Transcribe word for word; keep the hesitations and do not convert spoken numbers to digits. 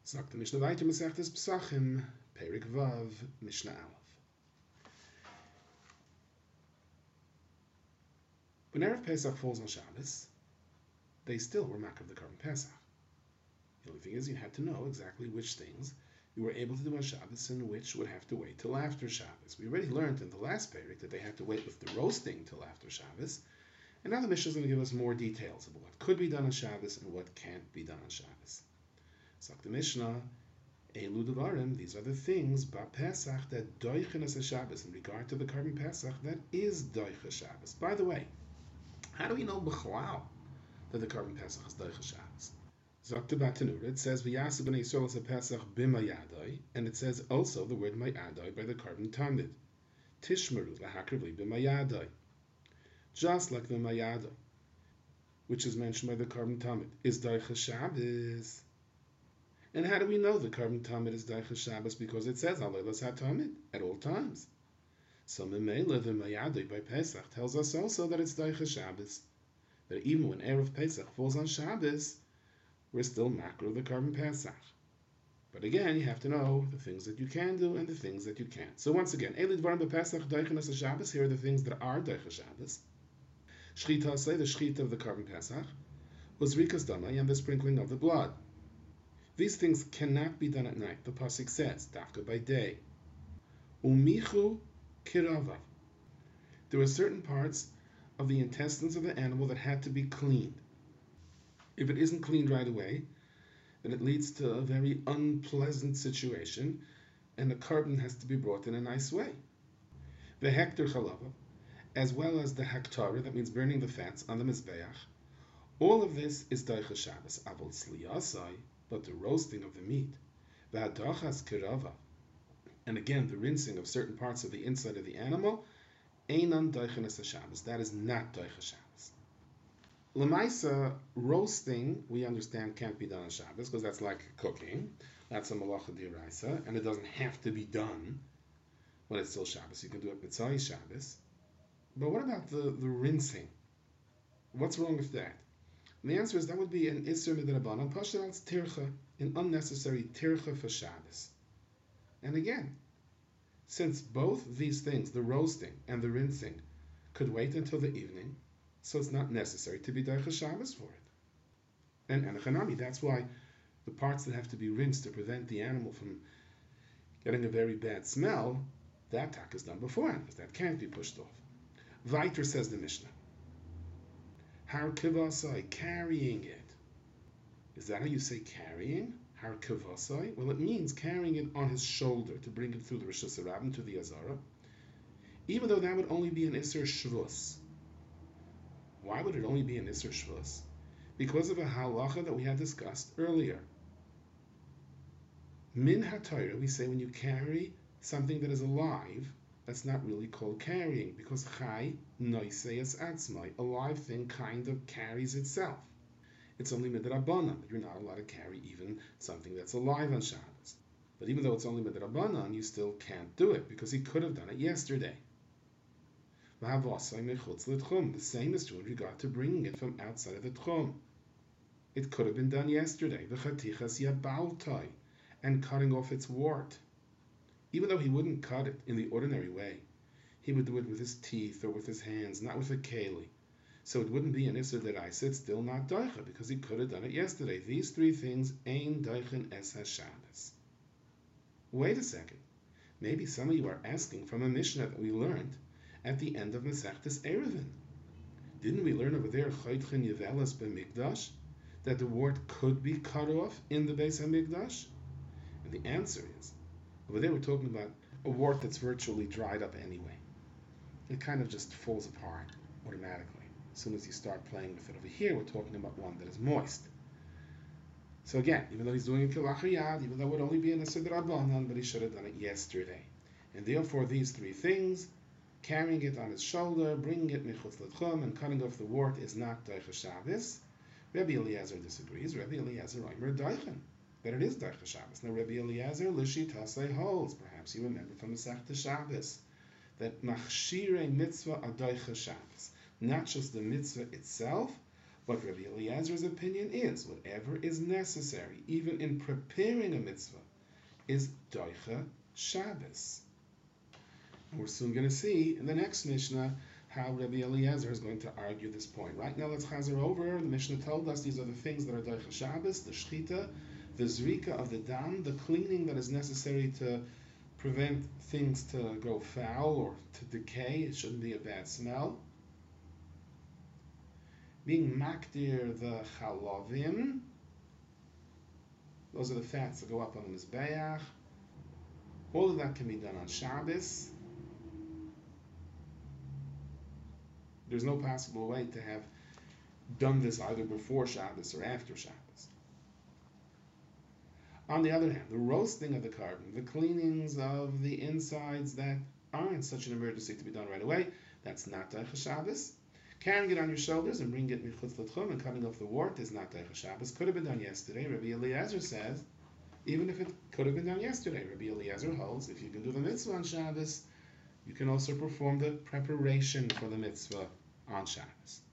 Sagt the Mishnah weiter, Masechtes Pesachim, Perik Vav, Mishnah Aleph. When Erev Pesach falls on Shabbos, they still were Makav the Korban Pesach. The only thing is you had to know exactly which things you were able to do on Shabbos and which would have to wait till after Shabbos. We already learned in the last Perik that they had to wait with the roasting till after Shabbos, and now the Mishnah is going to give us more details about what could be done on Shabbos and what can't be done on Shabbos. Sagt the Mishnah, Elu Devarim, these are the things, Ba Pesach, that doichen as a Shabbos, in regard to the Korban Pesach, that is doicha Shabbos. By the way, how do we know b'chlal that the Korban Pesach is doicha Shabbos? Sagt the Batanura, it says, V'yasu b'nei Yisrael as a Pesach b'mayadai, and it says also the word mayadai by the Korban Tamid. Tishmeru l'hakrivli b'mayadai. Just like the mayadai, which is mentioned by the Korban Tamid, is doicha Shabbos. And how do we know the Korban Tamid is Daicha Shabbos? Because it says Aleilas HaTamid at all times. So Memela, the Mayadai by Pesach, tells us also that it's Daicha Shabbos. That even when Erev Pesach falls on Shabbos, we're still Makro the Korban Pesach. But again, you have to know the things that you can do and the things that you can't. So once again, Eli Dvarim b'Pesach Daicha Nasa Shabbos, here are the things that are Daicha Shabbos. Shchita say, the Shchita of the Korban Pesach, was Rikas Damai, and the sprinkling of the blood. These things cannot be done at night. The pasuk says, "Dafka by day." Umichu kirava. There were certain parts of the intestines of the animal that had to be cleaned. If it isn't cleaned right away, then it leads to a very unpleasant situation, and the korban has to be brought in a nice way. The hektar chalava, as well as the haktara, that means burning the fats on the mizbeach. All of this is daicha Shabbos. Avol sliyasai. But the roasting of the meat, v'hadachas kirava, and again the rinsing of certain parts of the inside of the animal, einan daichenes Shabbos. That is not daicha Shabbos. Lemaisa, roasting, we understand can't be done on Shabbos because that's like cooking. That's a malacha d'oraisa, and it doesn't have to be done when it's still Shabbos. You can do it mitzvah Shabbos. But what about the, the rinsing? What's wrong with that? And the answer is that would be an Isser Midrabanan, Pashal Tircha, an unnecessary Tircha for Shabbos. And again, since both these things, the roasting and the rinsing, could wait until the evening, so it's not necessary to be Daicha Shabbos for it. And Anachanami, that's why the parts that have to be rinsed to prevent the animal from getting a very bad smell, that tak is done beforehand, because that can't be pushed off. Weiter says the Mishnah. Har kivasai, carrying it. Is that how you say carrying? Har kivasai? Well, it means carrying it on his shoulder to bring it through the Rosh Hashanah to the Azara, even though that would only be an Isser Shvus. Why would it only be an Isser Shvus? Because of a halacha that we had discussed earlier. Min HaTorah, we say when you carry something that is alive, that's not really called carrying, because chai noiseas atzmai, a live thing kind of carries itself. It's only midrabanan that you're not allowed to carry even something that's alive on Shabbos. But even though it's only midrabanan, you still can't do it because he could have done it yesterday. The same is true in regard to bringing it from outside of the tchum. It could have been done yesterday. And cutting off its wart. Even though he wouldn't cut it in the ordinary way, he would do it with his teeth or with his hands, not with a keli. So it wouldn't be an Isser Deraisa, it's still not Daicha, because he could have done it yesterday. These three things, Ein Daichen Es HaShabbos. Wait a second. Maybe some of you are asking from a Mishnah that we learned at the end of Masechtes Eruvin. Didn't we learn over there, Chaytchen Yevelas B'Mikdash, that the wart could be cut off in the Beis HaMikdash? And the answer is, over there we're talking about a wart that's virtually dried up anyway. It kind of just falls apart automatically as soon as you start playing with it. Over here we're talking about one that is moist. So again, even though he's doing a kilachiyad, even though it would only be an Isser D'Rabbanan, but he should have done it yesterday. And therefore these three things, carrying it on his shoulder, bringing it michutz l'tchum, and cutting off the wart is not Daicha Shabbos. Rabbi Eliezer disagrees. Rabbi Eliezer Omer Daichen, that it is Daicha Shabbos. Now Rabbi Eliezer Lishitasei holds, perhaps you remember from Masechta Shabbos, that machshirei mitzvah are Daicha Shabbos. Not just the mitzvah itself, But Rabbi Eliezer's opinion is whatever is necessary, even in preparing a mitzvah, is doicha Shabbos. And we're soon going to see in the next Mishnah how Rabbi Eliezer is going to argue this point. Right now, let's chazer over. The Mishnah told us these are the things that are doicha Shabbos, the shchita, the zrika of the dam, the cleaning that is necessary to prevent things to go foul or to decay. It shouldn't be a bad smell. Being makdir the chalavim, those are the fats that go up on the mizbeach. All of that can be done on Shabbos. There's no possible way to have done this either before Shabbos or after Shabbos. On the other hand, the roasting of the carbon, the cleanings of the insides that aren't such an emergency to be done right away, that's not doicha Shabbos. Carrying it on your shoulders and bringing it michutz l'tchum and cutting off the wart is not doicha Shabbos. Could have been done yesterday. Rabbi Eliezer says, even if it could have been done yesterday, Rabbi Eliezer holds, if you can do the mitzvah on Shabbos, you can also perform the preparation for the mitzvah on Shabbos.